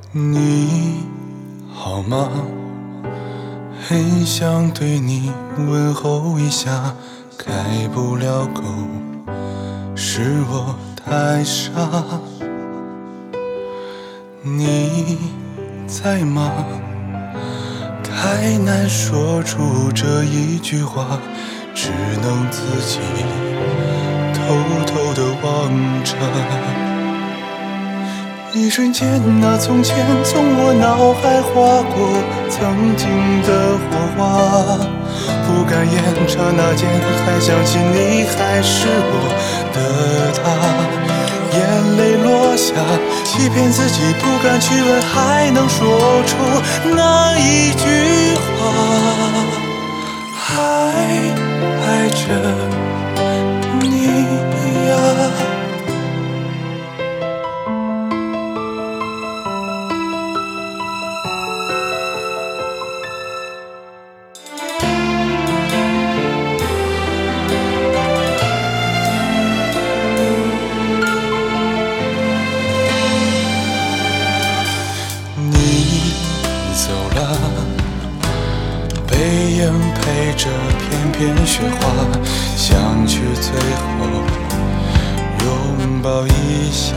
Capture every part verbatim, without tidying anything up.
你好吗？很想对你问候一下，开不了口，是我太傻。你在吗？太难说出这一句话，只能自己偷偷地望着。一瞬间，那从前从我脑海划过曾经的火花，不敢言，刹那间还想起你还是我的他。眼泪落下，欺骗自己不敢去问，还能说出那一句话，还爱着你呀。走了，背影陪着片片雪花，想去最后拥抱一下。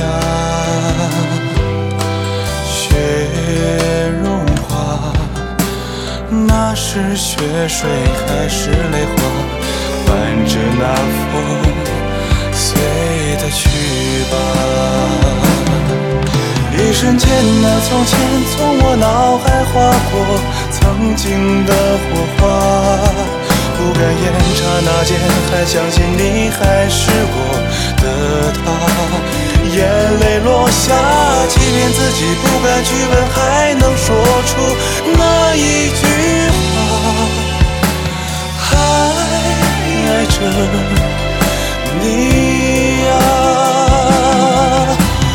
雪融化，那是雪水还是泪花？伴着那风，随它去吧。一瞬间，那从前从我脑海划过曾经的火花，不敢言，刹那间还相信你还是我的他。眼泪落下，欺骗自己不敢去问，还能说出那一句话，还爱着你呀。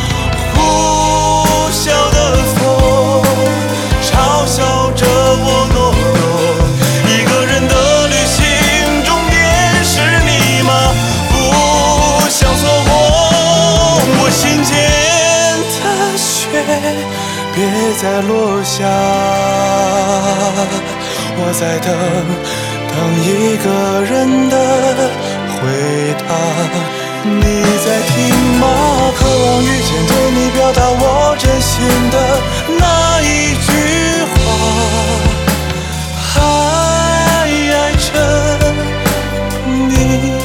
别再落下，我在等，等一个人的回答。你在听吗？渴望遇见，对你表达我真心的那一句话，还爱着你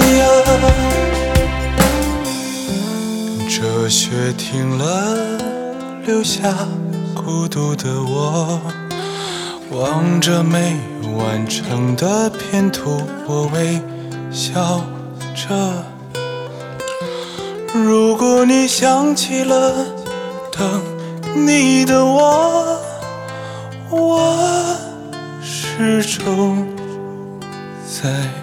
呀。这雪停了，留下孤独的我，望着没完成的片图，我微笑着。如果你想起了等你的我，我始终在